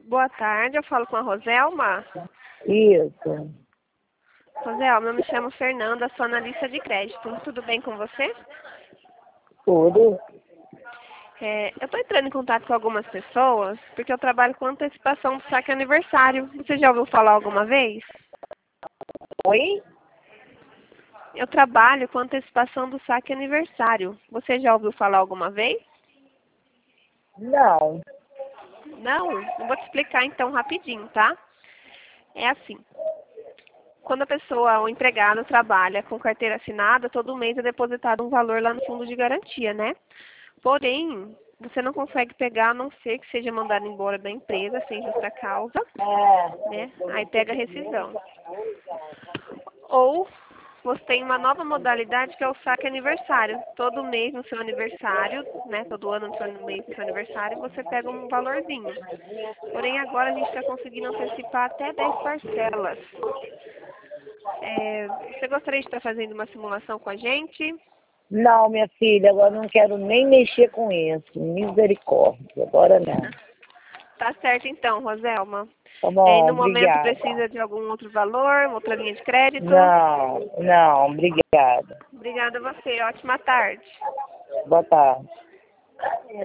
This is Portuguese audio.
Boa tarde, eu falo com a Roselma. Isso. Roselma, eu me chamo Fernanda, sou analista de crédito. Tudo bem com você? Tudo. Eu estou entrando em contato com algumas pessoas porque eu trabalho com antecipação do saque aniversário. Você já ouviu falar alguma vez? Oi? Eu trabalho com antecipação do saque aniversário. Você já ouviu falar alguma vez? Não. Não? Eu vou te explicar então rapidinho, tá? É assim. Quando a pessoa, o empregado, trabalha com carteira assinada, todo mês é depositado um valor lá no fundo de garantia, né? Porém, você não consegue pegar a não ser que seja mandado embora da empresa sem justa causa, né? Aí pega a rescisão. Ou você tem uma nova modalidade que é o saque aniversário. Todo mês no seu aniversário, né? Todo ano no seu mês no seu aniversário, você pega um valorzinho. Porém, agora a gente está conseguindo antecipar até 10 parcelas. Você gostaria de estar fazendo uma simulação com a gente? Não, minha filha, agora não quero nem mexer com isso. Misericórdia. Agora não. Tá certo então, Roselma. Tá E bom, no momento obrigada. precisa de algum outro valor, outra linha de crédito? Não, obrigada. Obrigada a você. Ótima tarde. Boa tarde.